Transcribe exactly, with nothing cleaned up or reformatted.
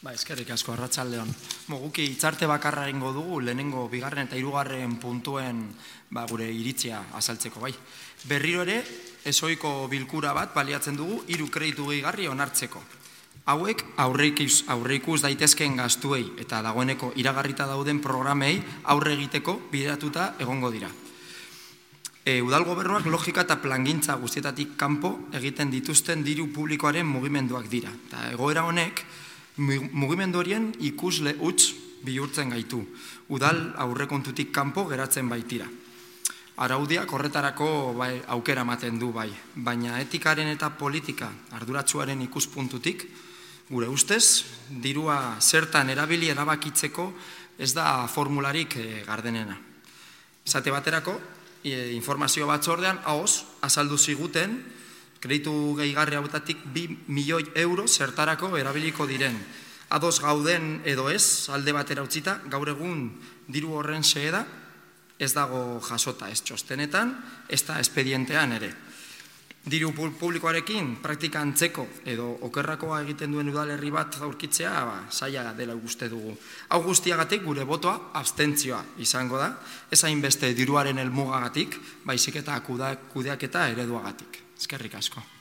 Ba, eskerrik asko, arratsaldeon. Moguki hitzarte bakarra egingo dugu, lehenengo, bigarren eta hirugarren puntuen ba, gure iritzia azaltzeko bai. Berriro ere, ezoiko bilkura bat baliatzen dugu, hiru kreditu gehigarri onartzeko. Hauek aurreikus daitezkeen gastuei eta dagoeneko iragarrita dauden programei aurre egiteko bideratuta egongo dira. E, Udal gobernuak logika eta plangintza guztietatik kanpo egiten dituzten diru publikoaren mugimenduak dira. Eta egoera honek, mugimendu horien ikusle huts bihurtzen gaitu. Udal aurrekontutik kanpo geratzen baitira. Araudiak horretarako bai, aukera ematen du bai, baina etikaren eta politika arduratsuaren ikuspuntutik, gure ustez, dirua zertan erabili erabakitzeko ez da formularik e, gardenena. Esate baterako, e, informazio batzordean, ahoz, azaldu ziguten, kreditu gehigarri hautatik bi milioi euro zertarako erabiliko diren. Ados gauden edo ez, alde batera utzita, gaur egun diru horren xeheda ez dago jasota ez txostenetan, ez da espedientean ere. Diru publikoarekin praktika antzeko edo okerrakoa egiten duen udalerri bat aurkitzea ba, zaila dela uste dugu. Hau guztiagatik gure botoa abstentzioa izango da, ez hainbeste diruaren helmugagatik, baizik eta kudeaketa ereduagatik. Eskerrik asko.